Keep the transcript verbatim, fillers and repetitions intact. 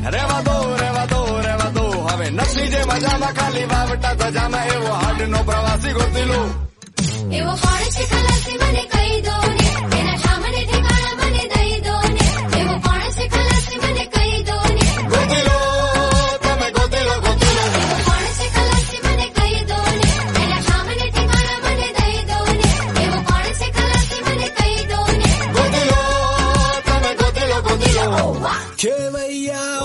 રેવા દો રેવા દો રેવા દો હવે નથી જે મજામાં ખાલી વાવટા ધજામાં એવો હાડનો પ્રવાસી ગોતી લો. એવો કોણ છે ખલાસી મને કહી દો ને, એના સામને ઠેકાણા મને દઈ દો ને. એવો કોણ છે ખલાસી મને કહી દો ને, ગોતી લો તમે ગોતી લો ગોતી લો. એવો કોણ છે ખલાસી મને કહી દો ને, એના સામને ઠેકાણા મને દઈ દો ને. એવો કોણ છે ખલાસી મને કહી દો ને, ગોતી લો તમે ગોતી લો ગોતી લો. ઓ વાહ. ખેવૈયા